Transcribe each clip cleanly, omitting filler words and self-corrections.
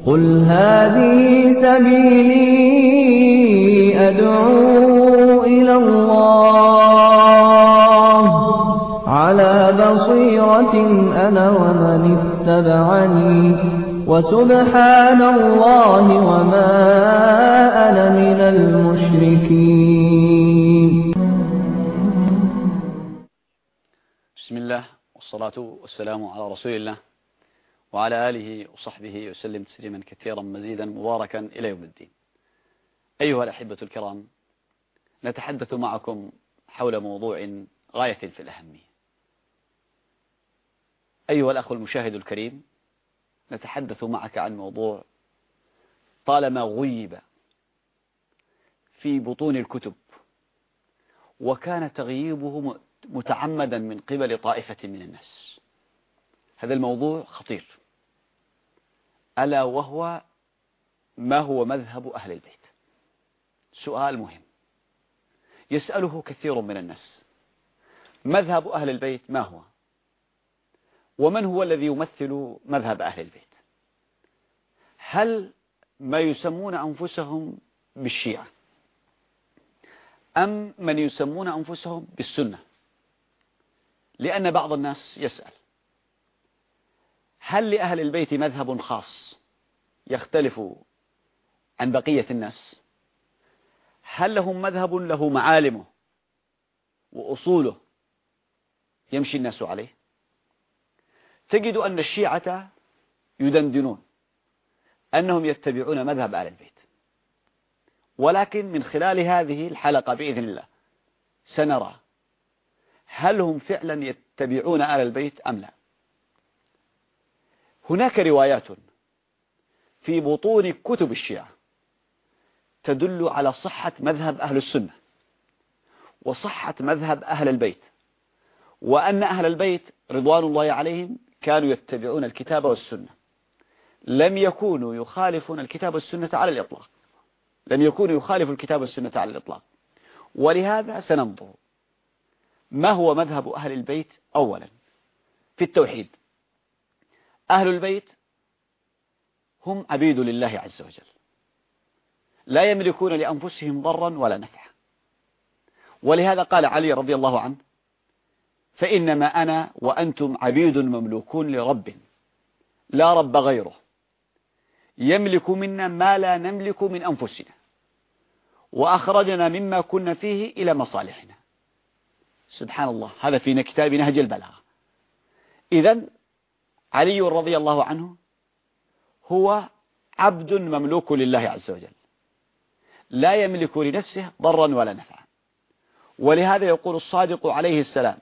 قل هذه سبيلي أدعو إلى الله على بصيرة أنا ومن اتبعني وسبحان الله وما أنا من المشركين. بسم الله والصلاة والسلام على رسول الله وعلى آله وصحبه وسلم تسليما كثيرا مزيدا مباركا إلى يوم الدين. أيها الأحبة الكرام، نتحدث معكم حول موضوع غاية في الأهمية. أيها الأخ المشاهد الكريم، نتحدث معك عن موضوع طالما غيب في بطون الكتب، وكان تغييبه متعمدا من قبل طائفة من الناس. هذا الموضوع خطير، ألا وهو ما هو مذهب أهل البيت. سؤال مهم يسأله كثير من الناس: مذهب أهل البيت ما هو؟ ومن هو الذي يمثل مذهب أهل البيت؟ هل ما يسمون أنفسهم بالشيعة، أم من يسمون أنفسهم بالسنة؟ لأن بعض الناس يسأل: هل لأهل البيت مذهب خاص يختلف عن بقية الناس؟ هل لهم مذهب له معالمه وأصوله يمشي الناس عليه؟ تجد أن الشيعة يدندنون أنهم يتبعون مذهب أهل البيت، ولكن من خلال هذه الحلقة بإذن الله سنرى هل هم فعلا يتبعون أهل البيت أم لا. هناك روايات في بطون كتب الشيعة تدل على صحة مذهب أهل السنة وصحة مذهب أهل البيت، وأن أهل البيت رضوان الله عليهم كانوا يتبعون الكتاب والسنة، لم يكونوا يخالفون الكتاب والسنة على الإطلاق، لم يكونوا يخالفوا الكتاب والسنة على الإطلاق. ولهذا سننظر ما هو مذهب أهل البيت. أولا في التوحيد، أهل البيت هم عبيد لله عز وجل، لا يملكون لأنفسهم ضرا ولا نفعا، ولهذا قال علي رضي الله عنه: فإنما أنا وأنتم عبيد مملوكون لرب لا رب غيره، يملك منا ما لا نملك من أنفسنا، وأخرجنا مما كنا فيه إلى مصالحنا. سبحان الله، هذا في كتاب نهج البلاغة. إذن علي رضي الله عنه هو عبد مملوك لله عز وجل، لا يملك لنفسه ضرا ولا نفعا. ولهذا يقول الصادق عليه السلام: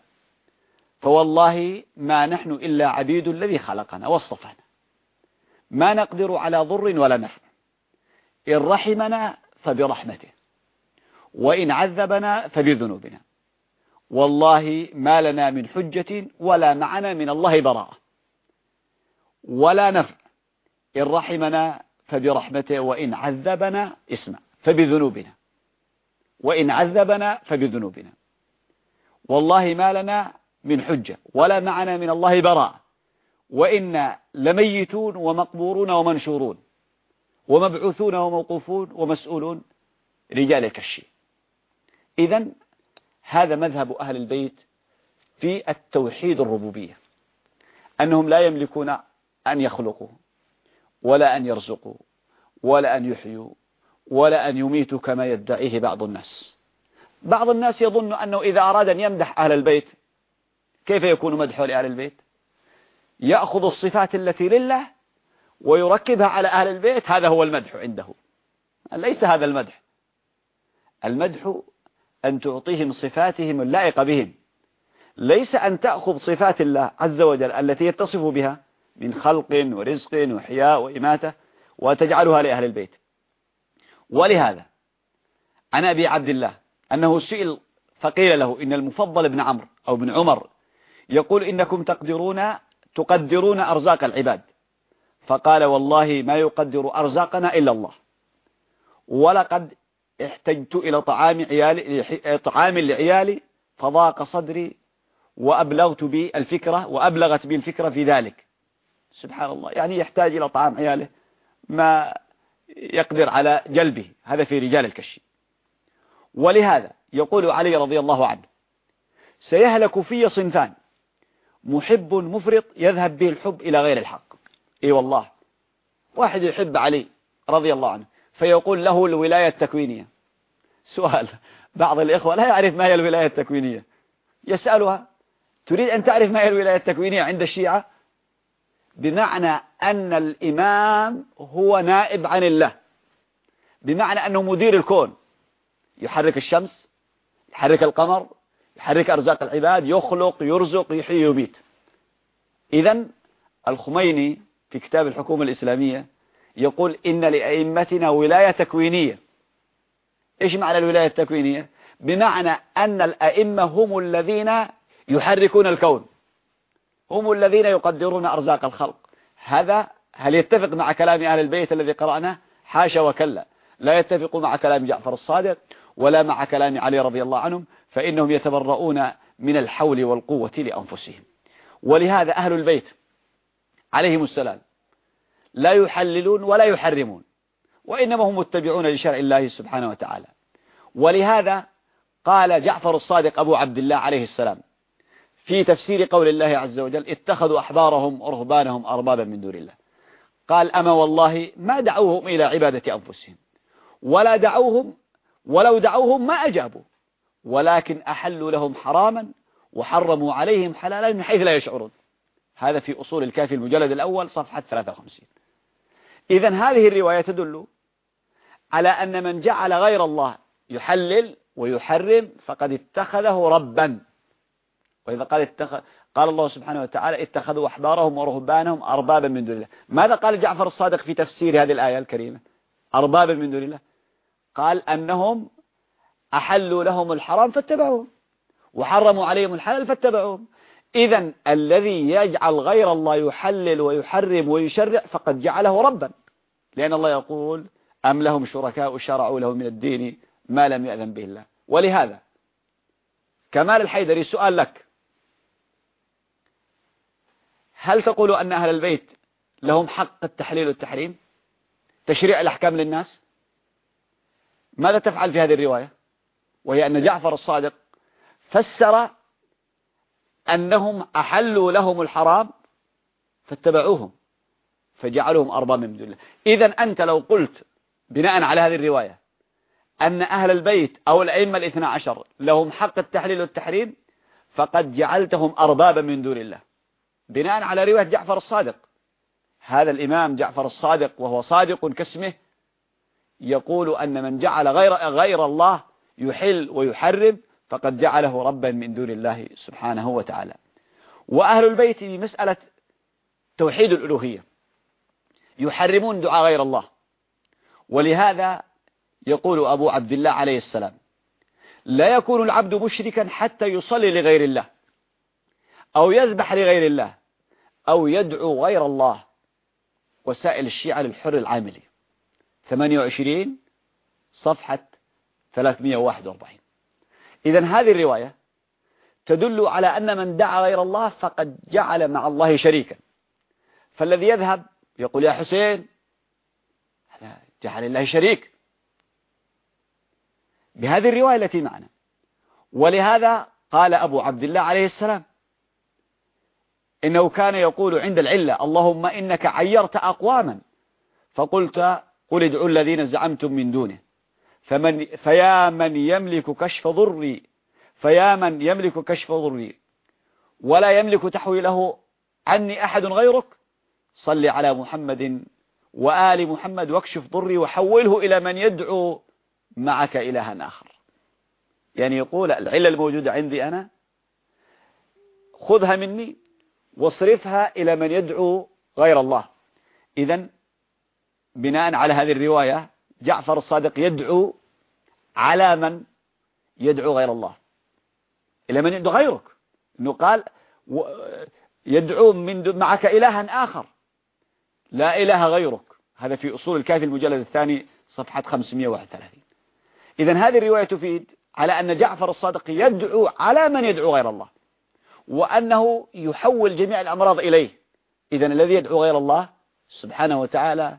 فوالله ما نحن إلا عبيد الذي خلقنا واصطفانا، ما نقدر على ضر ولا نفع، إن رحمنا فبرحمته، وإن عذبنا فبذنوبنا، والله ما لنا من حجة ولا معنا من الله براءة، ولا نفع، إن رحمنا فبرحمته، وإن عذبنا اسمع فبذنوبنا، وإن عذبنا فبذنوبنا، والله ما لنا من حجة ولا معنا من الله براءة، وإنا لميتون ومقبورون ومنشورون ومبعوثون وموقوفون ومسؤولون رجال الكشي. إذن هذا مذهب أهل البيت في التوحيد الربوبية، أنهم لا يملكون أن يخلقوا ولا أن يرزقوا ولا أن يحيوا ولا أن يميتوا كما يدعيه بعض الناس. بعض الناس يظن أنه إذا أراد أن يمدح أهل البيت، كيف يكون مدحه لأهل البيت؟ يأخذ الصفات التي لله ويركبها على أهل البيت، هذا هو المدح عنده. ليس هذا المدح. المدح أن تعطيهم صفاتهم اللائقة بهم، ليس أن تأخذ صفات الله عز وجل التي يتصف بها من خلق ورزق وحياء وإماتة وتجعلها لأهل البيت. ولهذا عن أبي عبد الله أنه سئل فقيل له: إن المفضل بن عمرو أو بن عمر يقول إنكم تقدرون أرزاق العباد، فقال: والله ما يقدر أرزاقنا إلا الله، ولقد احتجت إلى طعام لعيالي فضاق صدري وأبلغت بي الفكرة في ذلك. سبحان الله، يعني يحتاج إلى طعام عياله ما يقدر على جلبه، هذا في رجال الكشي. ولهذا يقول علي رضي الله عنه: سيهلك في صنفان، محب مفرط يذهب به الحب إلى غير الحق. اي والله، واحد يحب علي رضي الله عنه فيقول له الولاية التكوينية. سؤال، بعض الإخوة لا يعرف ما هي الولاية التكوينية، يسألها: تريد أن تعرف ما هي الولاية التكوينية عند الشيعة؟ بمعنى أن الإمام هو نائب عن الله، بمعنى أنه مدير الكون، يحرك الشمس، يحرك القمر، يحرك أرزاق العباد، يخلق، يرزق، يحيي، يميت. إذن الخميني في كتاب الحكومة الإسلامية يقول: إن لأئمتنا ولاية تكوينية. إيش معنى الولاية التكوينية؟ بمعنى أن الأئمة هم الذين يحركون الكون، هم الذين يقدرون أرزاق الخلق. هذا هل يتفق مع كلام أهل البيت الذي قرأناه؟ حاشا وكلا، لا يتفق مع كلام جعفر الصادق ولا مع كلام علي رضي الله عنهم، فإنهم يتبرؤون من الحول والقوة لأنفسهم. ولهذا أهل البيت عليهم السلام لا يحللون ولا يحرمون، وإنما هم متبعون لشرع الله سبحانه وتعالى. ولهذا قال جعفر الصادق أبو عبد الله عليه السلام في تفسير قول الله عز وجل: اتخذوا أحبارهم ورهبانهم أربابا من دون الله، قال: أما والله ما دعوهم إلى عبادة أنفسهم، ولا دعوهم، ولو دعوهم ما أجابوا، ولكن أحلوا لهم حراما وحرموا عليهم حلالا من حيث لا يشعرون. هذا في أصول الكافي المجلد الأول صفحة 53. إذن هذه الرواية تدل على أن من جعل غير الله يحلل ويحرم فقد اتخذه ربا. وإذا قال الله سبحانه وتعالى: اتخذوا أحبارهم ورهبانهم أربابا من دون الله. ماذا قال جعفر الصادق في تفسير هذه الآية الكريمة؟ أربابا من دون الله، قال أنهم أحلوا لهم الحرام فاتبعوهم، وحرموا عليهم الحلال فاتبعوهم. إذن الذي يجعل غير الله يحلل ويحرم ويشرع فقد جعله ربا، لأن الله يقول: أم لهم شركاء شرعوا له من الدين ما لم يأذن به الله. ولهذا كمال الحيدري سؤال لك: هل تقول أن أهل البيت لهم حق التحليل والتحريم، تشريع الأحكام للناس؟ ماذا تفعل في هذه الرواية، وهي أن جعفر الصادق فسر أنهم أحلوا لهم الحرام فاتبعوهم فجعلهم أربابا من دون الله. إذن أنت لو قلت بناء على هذه الرواية أن أهل البيت أو الأئمة الاثنى عشر لهم حق التحليل والتحريم فقد جعلتهم أربابا من دون الله، بناء على رواية جعفر الصادق. هذا الإمام جعفر الصادق وهو صادق كاسمه يقول أن من جعل غير الله يحل ويحرم فقد جعله ربا من دون الله سبحانه وتعالى. وأهل البيت في مسألة توحيد الألوهية يحرمون دعاء غير الله. ولهذا يقول أبو عبد الله عليه السلام: لا يكون العبد مشركا حتى يصلي لغير الله أو يذبح لغير الله أو يدعو غير الله. وسائل الشيعة للحر العاملي 28 صفحة 341. إذن هذه الرواية تدل على أن من دعا غير الله فقد جعل مع الله شريكا. فالذي يذهب يقول: يا حسين، هذا جعل الله شريك بهذه الرواية التي معنا. ولهذا قال أبو عبد الله عليه السلام إنه كان يقول عند العلة: اللهم إنك عيرت أقواما فقلت قل ادعوا الذين زعمتم من دونه فيا من يملك كشف ضري ولا يملك تحويله عني أحد غيرك صل على محمد وآل محمد واكشف ضري وحوله إلى من يدعو معك إلها آخر. يعني يقول العلة الموجودة عندي أنا خذها مني واصرفها إلى من يدعو غير الله. إذن بناء على هذه الرواية جعفر الصادق يدعو على من يدعو غير الله، إلى من يدعو غيرك، إنه قال يدعو معك إلها آخر لا إله غيرك. هذا في أصول الكافي المجلد الثاني صفحة 531. إذن هذه الرواية تفيد على أن جعفر الصادق يدعو على من يدعو غير الله، وأنه يحول جميع الأمراض إليه. إذن الذي يدعو غير الله سبحانه وتعالى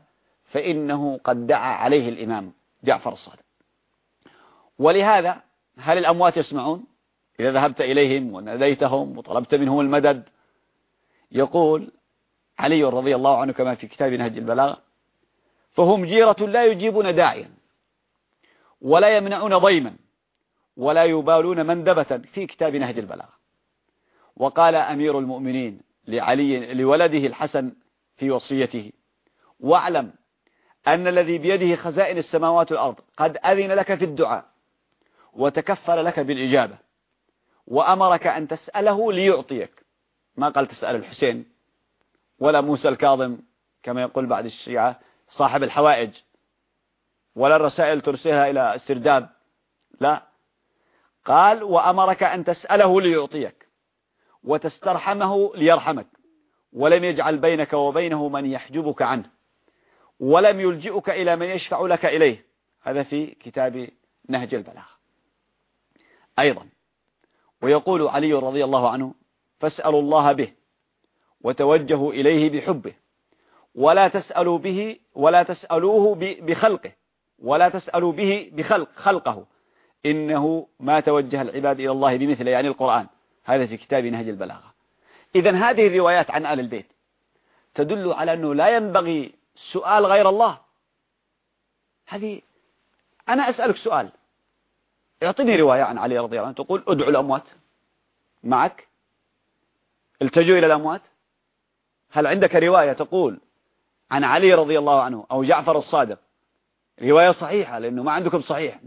فإنه قد دعا عليه الإمام جعفر الصادق. ولهذا هل الأموات يسمعون إذا ذهبت إليهم وناديتهم وطلبت منهم المدد؟ يقول علي رضي الله عنه كما في كتاب نهج البلاغة: فهم جيرة لا يجيبون داعيا ولا يمنعون ضيما ولا يبالون مندبة، في كتاب نهج البلاغة. وقال أمير المؤمنين لعلي لولده الحسن في وصيته: واعلم أن الذي بيده خزائن السماوات والأرض قد أذن لك في الدعاء وتكفل لك بالإجابة وأمرك أن تسأله ليعطيك. ما قال تسأل الحسين ولا موسى الكاظم كما يقول بعض الشيعة صاحب الحوائج، ولا الرسائل ترسلها إلى السرداب، لا، قال وأمرك أن تسأله ليعطيك وتسترحمه ليرحمك، ولم يجعل بينك وبينه من يحجبك عنه، ولم يلجئك إلى من يشفع لك إليه. هذا في كتاب نهج البلاغة. أيضا ويقول علي رضي الله عنه: فاسألوا الله به وتوجهوا إليه بحبه ولا تسألوا به ولا تسألوه بخلقه ولا تسألوا به خلقه، إنه ما توجه العباد إلى الله بمثله، يعني القرآن. هذا في كتاب نهج البلاغة. إذن هذه الروايات عن آل البيت تدل على أنه لا ينبغي سؤال غير الله. هذه أنا أسألك سؤال، اعطني رواية عن علي رضي الله عنه تقول ادعوا الأموات معك، التجوا إلى الأموات. هل عندك رواية تقول عن علي رضي الله عنه أو جعفر الصادق رواية صحيحة، لأنه ما عندكم صحيح،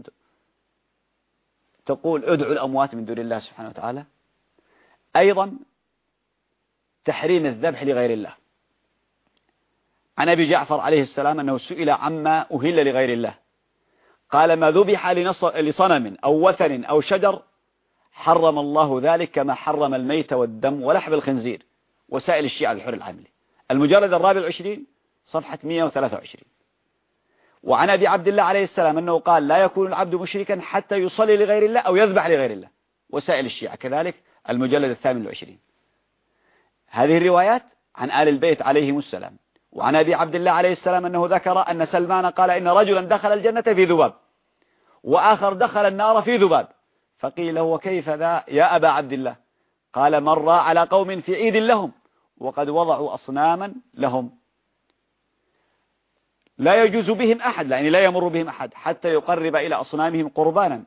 تقول ادعوا الأموات من دون الله سبحانه وتعالى؟ أيضا تحريم الذبح لغير الله. عن أبي جعفر عليه السلام أنه سئل عما أهل لغير الله، قال: ما ذبح لصنم أو وثن أو شجر حرم الله ذلك كما حرم الميت والدم ولحم الخنزير. وسائل الشيعة للحر العاملي، المجلد 24 صفحة 123. وعن أبي عبد الله عليه السلام أنه قال: لا يكون العبد مشركا حتى يصلي لغير الله أو يذبح لغير الله. وسائل الشيعة كذلك المجلد 28. هذه الروايات عن آل البيت عليهم السلام. وعن أبي عبد الله عليه السلام أنه ذكر أن سلمان قال: إن رجلا دخل الجنة في ذباب وآخر دخل النار في ذباب، فقيل: وكيف ذا يا أبا عبد الله؟ قال: مر على قوم في عيد لهم وقد وضعوا أصناما لهم لا يجوز بهم أحد، يعني لا يمر بهم أحد حتى يقرب إلى أصنامهم قربانا،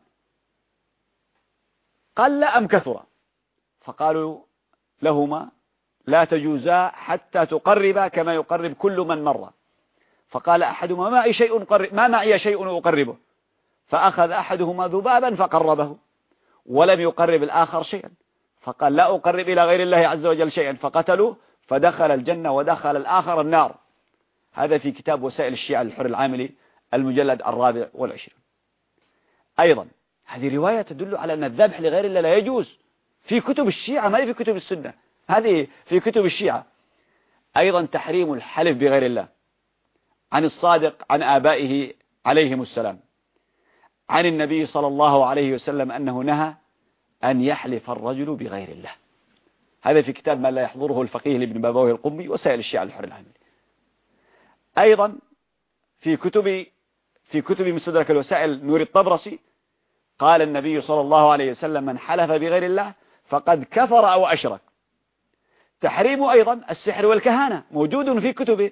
قل أم كثر؟ فقالوا لهما: لا تجوزا حتى تقربا كما يقرب كل من مر. فقال أحدهما: ما معي شيء أقربه. فأخذ أحدهما ذبابا فقربه ولم يقرب الآخر شيئا، فقال: لا أقرب إلى غير الله عز وجل شيئا، فقتلوه فدخل الجنة ودخل الآخر النار. هذا في كتاب وسائل الشيعة للحر العاملي المجلد 24. أيضا هذه رواية تدل على أن الذبح لغير الله لا يجوز، في كتب الشيعة، ما في كتب السنة، هذه في كتب الشيعة. أيضا تحريم الحلف بغير الله، عن الصادق عن آبائه عليهم السلام عن النبي صلى الله عليه وسلم أنه نهى أن يحلف الرجل بغير الله. هذا في كتاب ما لا يحضره الفقيه لابن بابويه القمي وسائل الشيعة للحر العاملي. أيضا في كتب مستدرك الوسائل نور الطبرسي قال النبي صلى الله عليه وسلم: من حلف بغير الله فقد كفر أو أشرك. تحريم أيضا السحر والكهانة موجود في كتبه.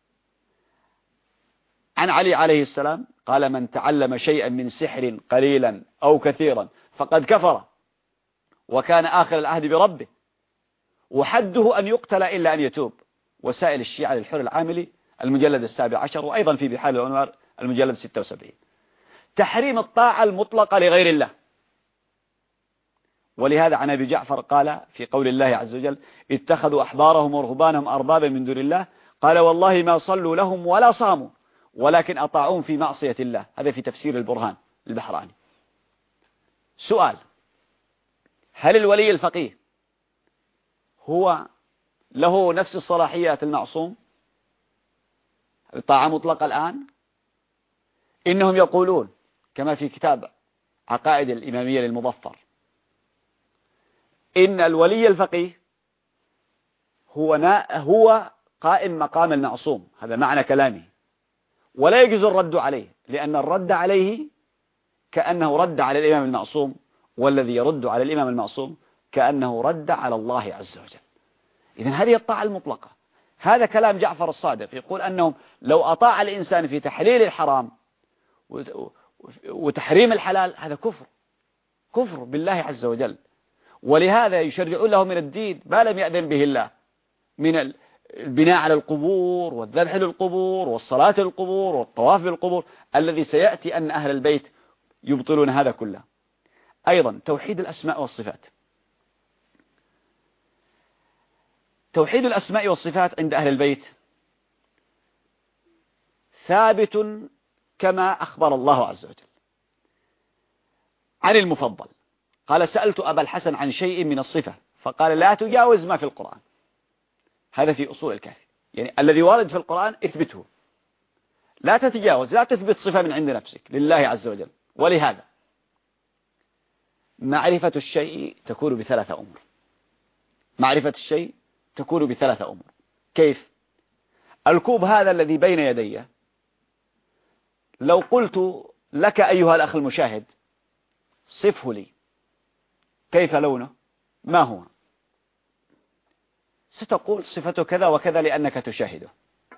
عن علي عليه السلام قال: من تعلم شيئا من سحر قليلا أو كثيرا فقد كفر وكان آخر العهد بربه، وحده أن يقتل إلا أن يتوب. وسائل الشيعة للحر العاملي المجلد 17، وأيضا في بحار الأنوار المجلد 76. تحريم الطاعة المطلقة لغير الله. ولهذا عن أبي جعفر قال في قول الله عز وجل: اتخذوا أحبارهم ورهبانهم أربابا من دون الله، قال: والله ما صلوا لهم ولا صاموا ولكن أطاعوهم في معصية الله. هذا في تفسير البرهان البحراني. سؤال: هل الولي الفقيه هو له نفس الصلاحيات المعصوم؟ الطاعة مطلقة الآن؟ إنهم يقولون كما في كتاب عقائد الإمامية للمظفر إن الولي الفقيه هو قائم مقام المعصوم. هذا معنى كلامه. ولا يجوز الرد عليه، لأن الرد عليه كأنه رد على الإمام المعصوم، والذي يرد على الإمام المعصوم كأنه رد على الله عز وجل. إذن هذه الطاعة المطلقة. هذا كلام جعفر الصادق، يقول أنهم لو أطاع الإنسان في تحليل الحرام وتحريم الحلال هذا كفر بالله عز وجل. ولهذا يشرعون له من الدين ما لم يأذن به الله، من البناء على القبور والذبح للقبور والصلاة للقبور والطواف للقبور، الذي سيأتي أن أهل البيت يبطلون هذا كله. أيضا توحيد الأسماء والصفات. توحيد الأسماء والصفات عند أهل البيت ثابت كما أخبر الله عز وجل عن المفضل. قال: سألت أبا الحسن عن شيء من الصفة فقال: لا تجاوز ما في القرآن. هذا في أصول الكافي، يعني الذي وارد في القرآن اثبته، لا تتجاوز، لا تثبت صفة من عند نفسك لله عز وجل. ولهذا معرفة الشيء تكون بثلاثة أمور. معرفة الشيء تكون بثلاثة أمور. كيف؟ الكوب هذا الذي بين يدي، لو قلت لك أيها الأخ المشاهد صفه لي، كيف لونه؟ ما هو؟ ستقول صفته كذا وكذا لأنك تشاهده.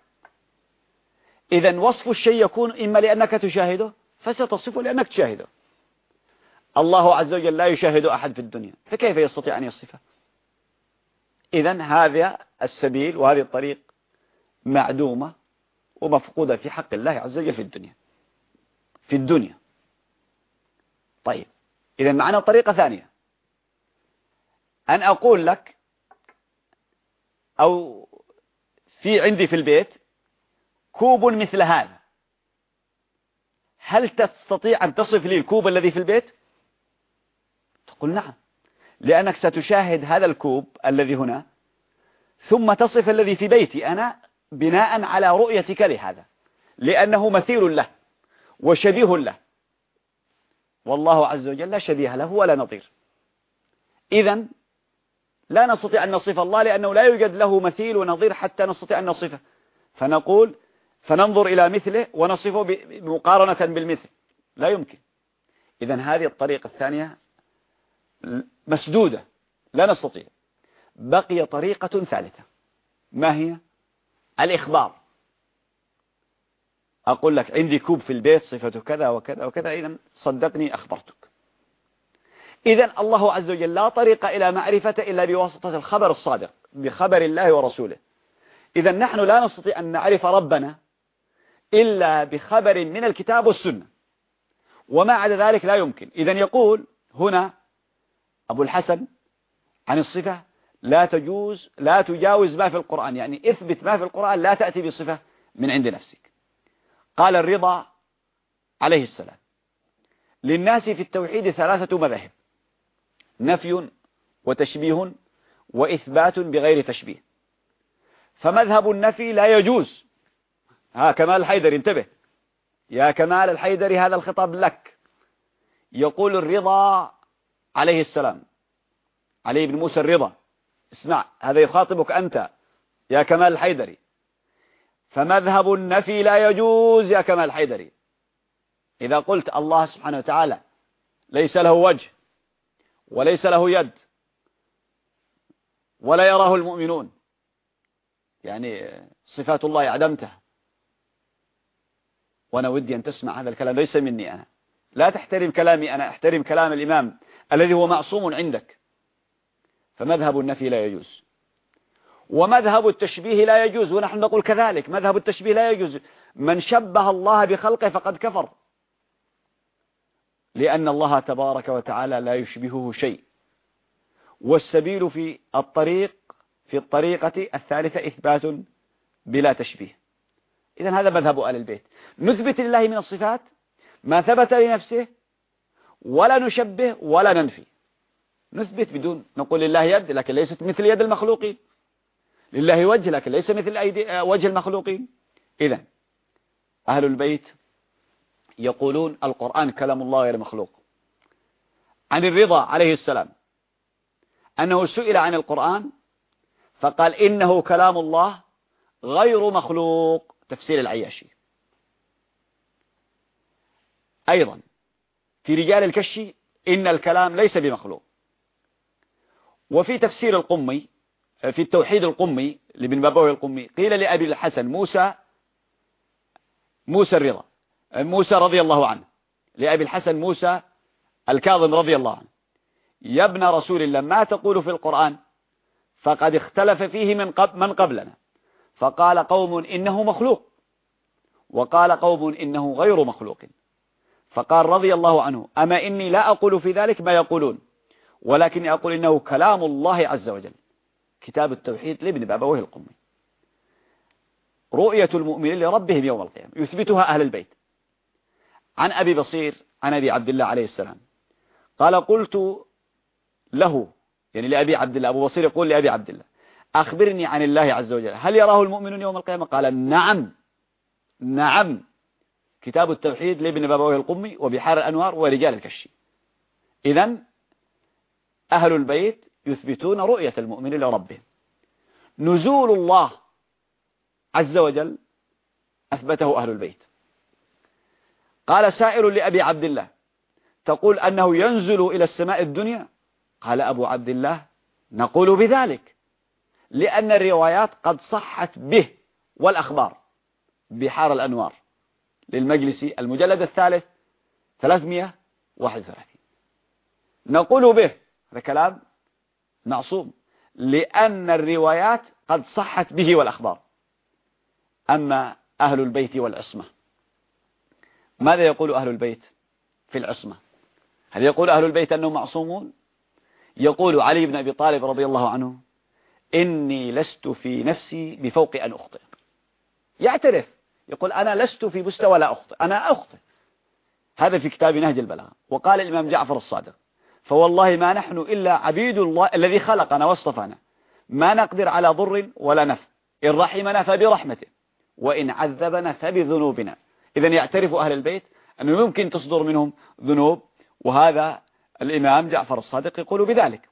إذن وصف الشيء يكون إما لأنك تشاهده فستصفه لأنك تشاهده. الله عز وجل لا يشاهد أحد في الدنيا، فكيف يستطيع أن يصفه؟ إذن هذا السبيل وهذه الطريق معدومة ومفقودة في حق الله عز وجل في الدنيا. طيب، إذن معنا طريقة ثانية، أن أقول لك أو عندي في البيت كوب مثل هذا، هل تستطيع أن تصف لي الكوب الذي في البيت؟ تقول نعم، لأنك ستشاهد هذا الكوب الذي هنا ثم تصف الذي في بيتي أنا بناء على رؤيتك لهذا، لأنه مثيل له وشبيه له، والله عز وجل لا شبيه له ولا نظير. إذن لا نستطيع أن نصف الله لأنه لا يوجد له مثيل ونظير حتى نستطيع أن نصفه، فننظر إلى مثله ونصفه مقارنة بالمثل، لا يمكن. إذن هذه الطريقة الثانية مسدودة، لا نستطيع. بقي طريقة ثالثة، ما هي؟ الإخبار. أقول لك عندي كوب في البيت صفته كذا وكذا وكذا، إذن صدقني أخبرتك. إذن الله عز وجل لا طريق إلى معرفة إلا بواسطة الخبر الصادق، بخبر الله ورسوله. إذن نحن لا نستطيع أن نعرف ربنا إلا بخبر من الكتاب والسنة، وما عدا ذلك لا يمكن. إذن يقول هنا أبو الحسن عن الصفة: لا تجاوز ما في القرآن، يعني اثبت ما في القرآن، لا تأتي بصفة من عند نفسك. قال الرضا عليه السلام: للناس في التوحيد ثلاثة مذاهب: نفي وتشبيه وإثبات بغير تشبيه. فمذهب النفي لا يجوز. كمال الحيدري، انتبه يا كمال الحيدري، هذا الخطاب لك. يقول الرضا عليه السلام، علي بن موسى الرضا، اسمع، هذا يخاطبك أنت يا كمال الحيدري. فمذهب النفي لا يجوز يا كمال الحيدري. إذا قلت الله سبحانه وتعالى ليس له وجه وليس له يد ولا يراه المؤمنون، يعني صفات الله عدمتها، وأنا ودي أن تسمع هذا الكلام ليس مني أنا، لا تحترم كلامي أنا، احترم كلام الإمام الذي هو معصوم عندك. فمذهب النفي لا يجوز، ومذهب التشبيه لا يجوز، ونحن نقول كذلك مذهب التشبيه لا يجوز. من شبه الله بخلقه فقد كفر، لأن الله تبارك وتعالى لا يشبهه شيء. والسبيل في الطريقة الثالثة إثبات بلا تشبيه. إذن هذا مذهب آل البيت، نثبت لله من الصفات ما ثبت لنفسه ولا نشبه ولا ننفي، نثبت بدون نقول لله يد لكن ليست مثل يد المخلوقين، لله وجه لكن ليس مثل وجه المخلوقين. إذن أهل البيت يقولون القرآن كلام الله غير مخلوق. عن الرضا عليه السلام أنه سئل عن القرآن فقال إنه كلام الله غير مخلوق، تفسير العياشي. أيضا في رجال الكشي إن الكلام ليس بمخلوق. وفي تفسير القمي في التوحيد القمي لابن بابويه القمي قيل لأبي الحسن موسى رضي الله عنه، لأبي الحسن موسى الكاظم رضي الله عنه: يا ابن رسول الله، ما تقول في القرآن؟ فقد اختلف فيه من قبلنا، فقال قوم إنه مخلوق، وقال قوم إنه غير مخلوق. فقال رضي الله عنه: أما إني لا أقول في ذلك ما يقولون، ولكني أقول إنه كلام الله عز وجل. كتاب التوحيد لابن بابويه القمي. رؤية المؤمنين لربهم يوم القيامة يثبتها أهل البيت. عن أبي بصير عن أبي عبد الله عليه السلام قال: قلت له، يعني لأبي عبد الله، أبو بصير يقول لأبي عبد الله: أخبرني عن الله عز وجل، هل يراه المؤمنون يوم القيامة؟ قال: نعم نعم. كتاب التوحيد لابن بابويه القمي وبحار الأنوار ورجال الكشي. إذن أهل البيت يثبتون رؤية المؤمنين لربهم. نزول الله عز وجل أثبته أهل البيت. قال سائل لأبي عبد الله: تقول أنه ينزل إلى السماء الدنيا؟ قال أبو عبد الله: نقول بذلك لأن الروايات قد صحت به والأخبار. بحار الأنوار للمجلسي المجلد الثالث 331. نقول به، هذا كلام معصوم، لأن الروايات قد صحت به والأخبار. أما أهل البيت والعصمة، ماذا يقول أهل البيت في العصمة؟ هل يقول أهل البيت أنهم معصومون؟ يقول علي بن أبي طالب رضي الله عنه: إني لست في نفسي بفوق أن أخطئ. يعترف، يقول: أنا لست في مستوى لا أخطئ، أنا أخطئ. هذا في كتاب نهج البلاغة. وقال الإمام جعفر الصادق: فوالله ما نحن إلا عبيد الله الذي خلقنا واصطفانا، ما نقدر على ضر ولا نفع، إن رحمنا فبرحمته، وإن عذبنا فبذنوبنا. إذن يعترف أهل البيت أنه يمكن تصدر منهم ذنوب، وهذا الإمام جعفر الصادق يقول بذلك.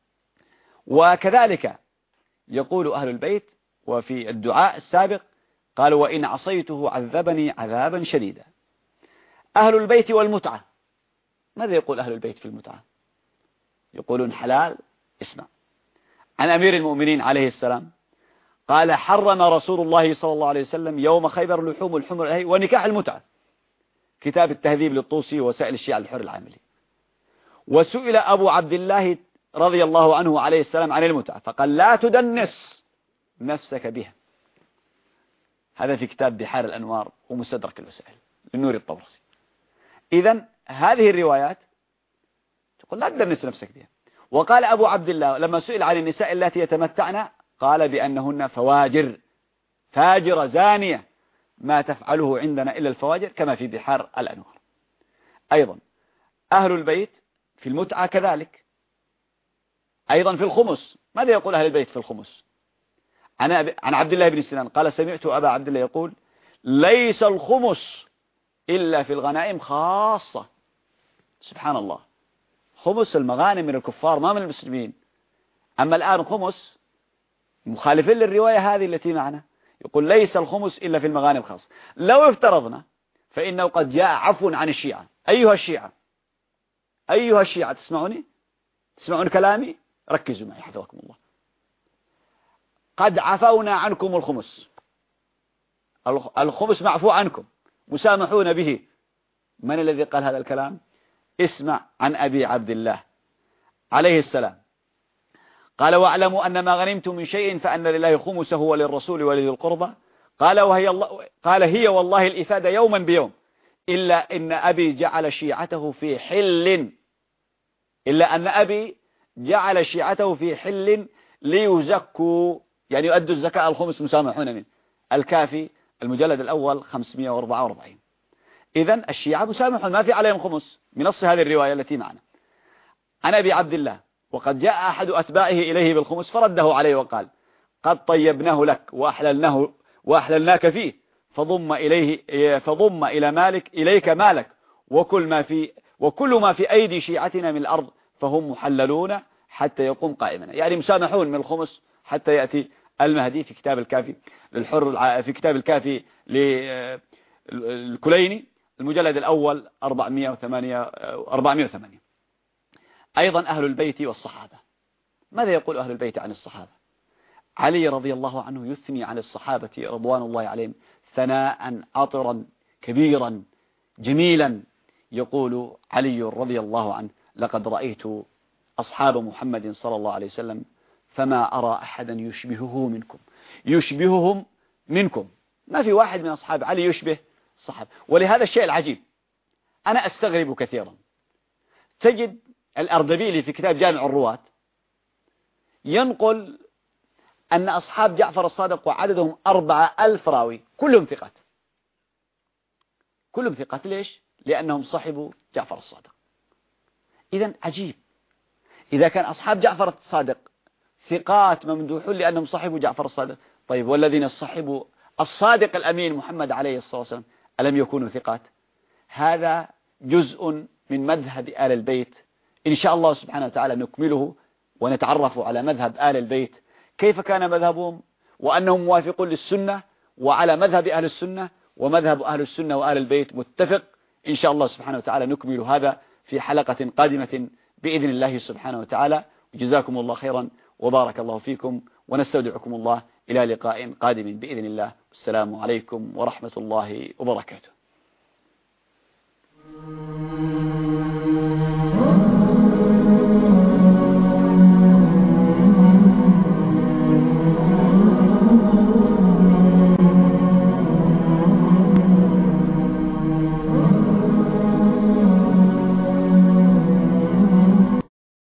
وكذلك يقول أهل البيت وفي الدعاء السابق قال: وإن عصيته عذبني عذابا شديدا. أهل البيت والمتعة، ماذا يقول أهل البيت في المتعة؟ يقولون حلال. اسمع، عن أمير المؤمنين عليه السلام قال: حرم رسول الله صلى الله عليه وسلم يوم خيبر لحوم الحمر ونكاح المتعة. كتاب التهذيب للطوسي وسائل الشيعة الحر العاملي. وسئل أبو عبد الله رضي الله عنه عليه السلام عن المتعة فقال: لا تدنس نفسك بها. هذا في كتاب بحار الأنوار ومستدرك الوسائل للنور الطبرسي. إذن هذه الروايات تقول لا تدنس نفسك بها. وقال أبو عبد الله لما سئل عن النساء التي يتمتعن قال بأنهن فواجر، فاجرة زانية، ما تفعله عندنا إلا الفواجر، كما في بحار الأنوار. أيضا أهل البيت في المتعة كذلك. أيضا في الخمس، ماذا يقول أهل البيت في الخمس؟ عن عبد الله بن سنان قال: سمعت أبا عبد الله يقول: ليس الخمس إلا في الغنائم خاصة. سبحان الله، خمس المغانم من الكفار ما من المسلمين. أما الآن خمس مخالفين للرواية هذه التي معنا، يقول: ليس الخمس إلا في المغانم خاصة. لو افترضنا فإنه قد جاء عفو عن الشيعة. أيها الشيعة تسمعون كلامي؟ ركزوا معي حفظكم الله. قد عفونا عنكم الخمس معفو عنكم، مسامحون به. من الذي قال هذا الكلام؟ اسمع عن أبي عبد الله عليه السلام قال: واعلموا أن ما غنمتم من شيء فأن لله خمسه وللرسول ولذي القربى. قال: هي والله الإفادة يوما بيوم، إلا أن أبي جعل شيعته في حل ليزكوا، يعني يؤدوا الزكاة الخمس مسامحون منه. الكافي المجلد الأول 544. إذن الشيعة مسامحون ما في عليهم خمس بنص هذه الرواية التي معنا. عن أبي عبد الله: وقد جاء أحد أتباعه إليه بالخمس فرده عليه وقال: قد طيبناه لك وأحللناك فيه، فضم إليك مالك وكل ما في أيدي شيعتنا من الأرض فهم محللون حتى يقوم قائما. يعني مسامحون من الخمس حتى يأتي المهدي. في كتاب الكافي للحر، في كتاب الكافي للكليني المجلد الأول 408. أيضا أهل البيت والصحابة. ماذا يقول أهل البيت عن الصحابة؟ علي رضي الله عنه يثني عن الصحابة رضوان الله عليهم ثناء عطرا كبيرا جميلا. يقول علي رضي الله عنه: لقد رأيت أصحاب محمد صلى الله عليه وسلم فما أرى أحدا يشبههم منكم. ما في واحد من أصحاب علي يشبه الصحابة. ولهذا الشيء العجيب، أنا أستغرب كثيرا، تجد الأردبيلي في كتاب جامع الرواة ينقل أن أصحاب جعفر الصادق وعددهم 4000 راوي كلهم ثقات. كلهم ثقات. ليش؟ لأنهم صحبوا جعفر الصادق. إذن عجيب، إذا كان أصحاب جعفر الصادق ثقات ممدوحون لأنهم صحبوا جعفر الصادق، طيب والذين صحبوا الصادق الأمين محمد عليه الصلاة والسلام ألم يكونوا ثقات؟ هذا جزء من مذهب آل البيت، إن شاء الله سبحانه وتعالى نكمله ونتعرف على مذهب آل البيت، كيف كان مذهبهم، وأنهم موافقون للسنة وعلى مذهب أهل السنة، ومذهب أهل السنة وآل البيت متفق. إن شاء الله سبحانه وتعالى نكمل هذا في حلقة قادمة بإذن الله سبحانه وتعالى. جزاكم الله خيرا وبارك الله فيكم، ونستودعكم الله إلى لقاء قادم بإذن الله. السلام عليكم ورحمة الله وبركاته.